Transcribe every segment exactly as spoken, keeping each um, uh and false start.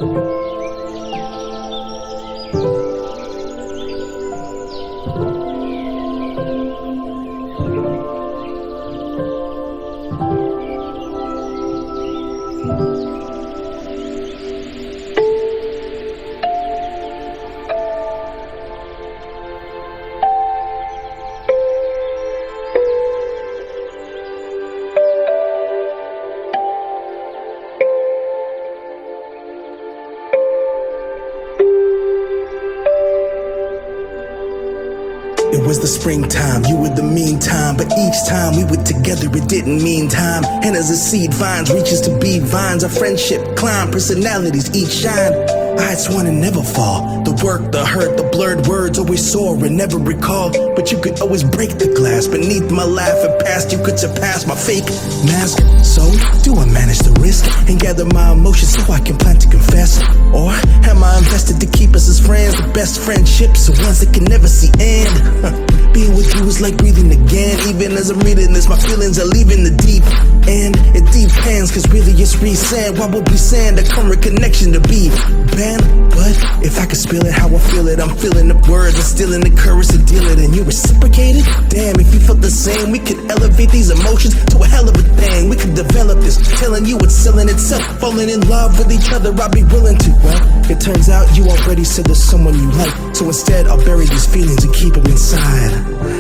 It was the springtime, you were the meantime, but each time we were together it didn't mean time. And as a seed vines reaches to be vines, our friendship climb, personalities each shine. I had sworn to never fall. The work, the hurt, the blurred words always soar and never recall. But you could always break the glass beneath my laugh and past you could surpass my fake mask. So do I manage the risk and gather my emotions so I can plan to confess? Or am I invested to keep us as friends? The best friendships are ones that can never see end. Being with you is like breathing again. Even as I'm reading this, my feelings are leaving the deep end. It depends, cause really it's resand. What would be saying the current connection to be banned? But if I could spill it how I feel it, I'm feeling the words, I'm still in the courage to deal it. And you reciprocated? Damn, if you felt the same, we could elevate these emotions to a hell of a thing. We could develop this, telling you it's selling itself. Falling in love with each other, I'd be willing to. Well, it turns out you already said there's someone you like, so instead I'll bury these feelings and keep them inside.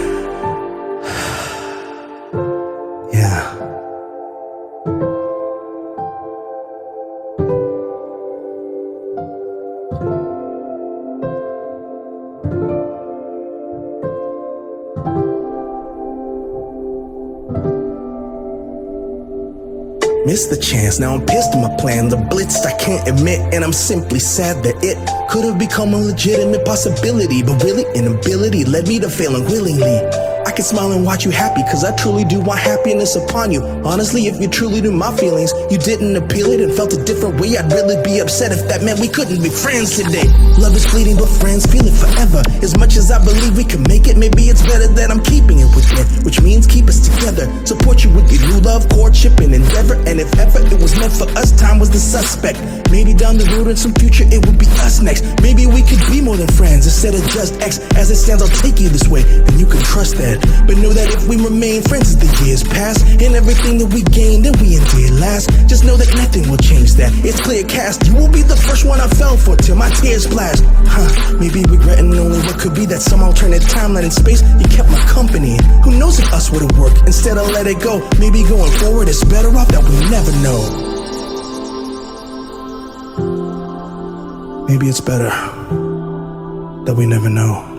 Yeah. Missed the chance, now I'm pissed at my plan. The blitzed, I can't admit, and I'm simply sad that it could have become a legitimate possibility. But really, inability led me to failing willingly. I can smile and watch you happy, cause I truly do want happiness upon you. Honestly, if you truly knew my feelings, you didn't appeal it and felt a different way, I'd really be upset if that meant we couldn't be friends today. Love is fleeting, but friends feel it forever. As much as I believe we can make it, maybe it's better that I'm keeping it within, which means keep us together. Support you with your new love, courtship, and endeavor. And if ever it was meant for us, time was the suspect. Maybe down the road in some future it would be us next. Maybe we could be more than friends instead of just ex. As it stands, I'll take you this way, and you can trust that. But know that if we remain friends as the years pass, and everything that we gained and we endured last, just know that nothing will change that. It's clear cast, you will be the first one I fell for till my tears splash. Huh, maybe regretting only what could be that some alternate timeline in space. You kept my company, who knows if us would've worked. Instead I let it go, maybe going forward it's better off that we never know. Maybe it's better that we never know.